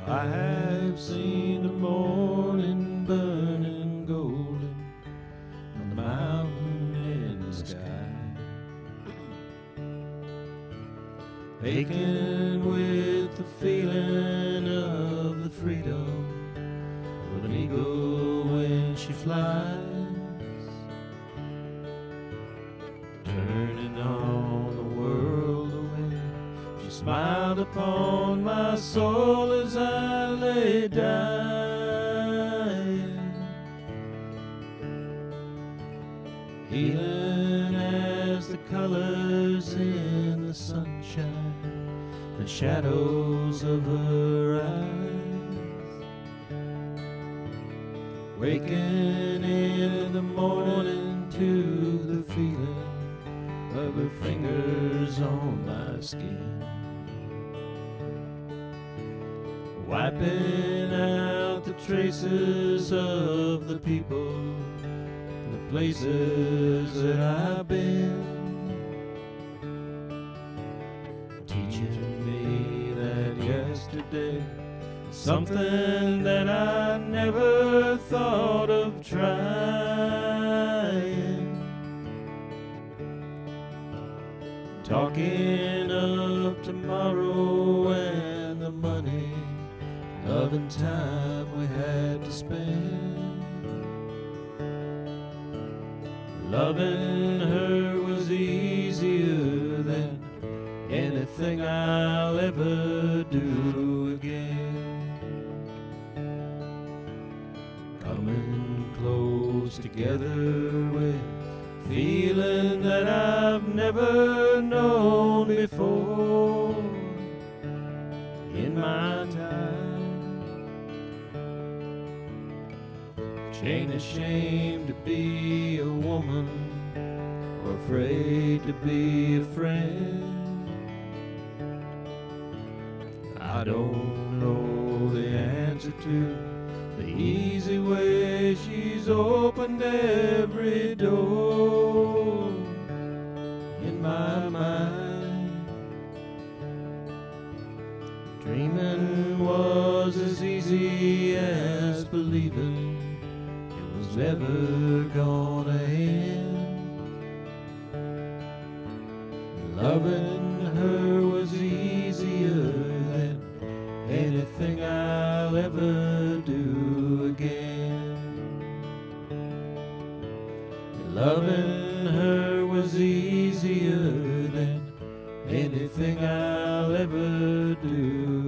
I have seen the morning burning golden on the mountain in the sky, aching with the feeling of the freedom of an eagle when she flies, turning on the world away. She smiled upon my soul as I lay dying, healing as the colors in the sunshine, the shadows of her eyes, waking in the morning to the feeling of her fingers on my skin, wiping out the traces of the people, the places that I've been, teaching me that yesterday, something that I never thought of trying, talking of tomorrow and the money, love and time we had to spend. Loving her was easier than anything I'll ever do again. Coming close together with feeling that I've never known before in my time. Ain't ashamed to be a woman or afraid to be a friend. I don't know the answer to the easy way she's opened every door in my mind. Dreaming was as easy as believing was ever gonna end. Loving her was easier than anything I'll ever do again. Loving her was easier than anything I'll ever do